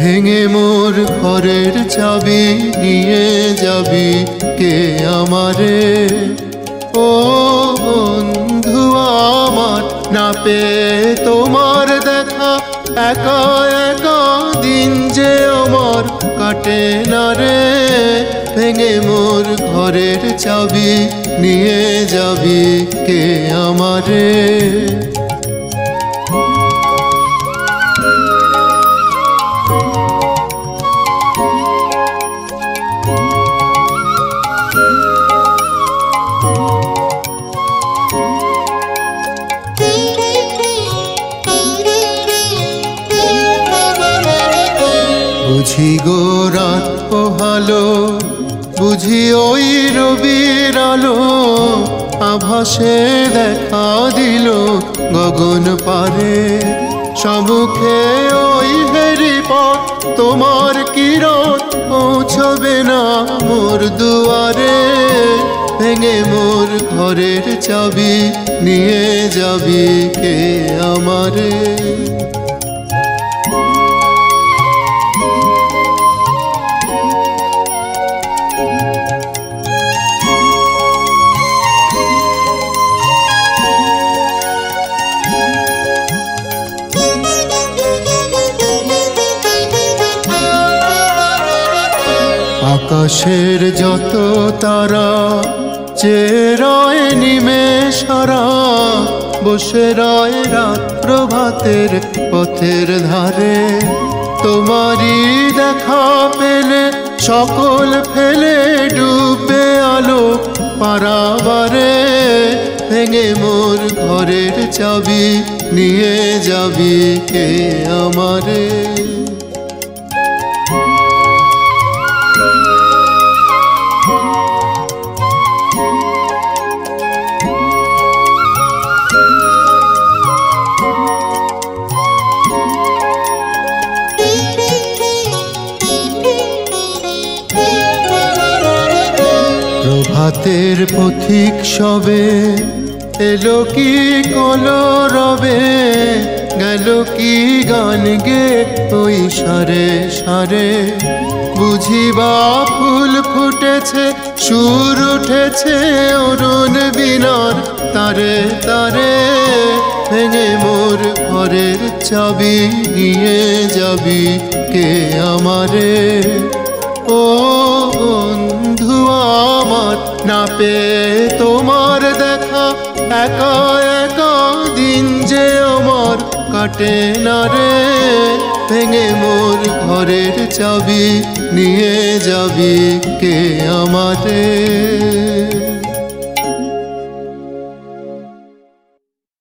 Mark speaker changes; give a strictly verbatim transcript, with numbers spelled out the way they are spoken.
Speaker 1: ভেঙে মোর ঘরের চাবি নিয়ে যাবি কে আমারে? ও বন্ধু আমার, না পেয়ে তোমার দেখা একা একা দিন যে আমার কাটে না রে। ভেঙে মোর ঘরের চাবি নিয়ে যাবি কে আমারে? বুঝি গো রাত পোহালো, বুঝি ওই রবির আলো, আভাসে দেখা দিল গগন পারে। সম্মুখে ওই হেরি পথ, তোমার কিরণ পৌঁছবে না মোর দুয়ারে। ভেঙে মোর ঘরের চাবি নিয়ে যাবি কে আমারে? আকাশের যত তারা চেয়ে রয় নিমেষারা, বসে রয় রাত প্রভাতের পথের ধারে। তোমারই দেখা পেলে সকল ফেলে ডুবে আলো পারাবারে। ভেঙে মোর ঘরের চাবি নিয়ে যাবি কে আমারে? প্রভাতের পথিক সবে এলো কি কলরবে, গেল কি গান গে ওই সারে সারে। বুঝিবা ফুল ফুটেছে, সুর উঠেছে অরুণ বিনার তারে তারে। ভেঙে মোর ঘরের চাবি নিয়ে যাবি কে আমারে? ও বন্ধু আমার, না পেয়ে তোমার দেখা একা একা দিন যে আমার কাটে না রে। ভেঙে মোর ঘরের চাবি নিয়ে যাবি কে আমারে?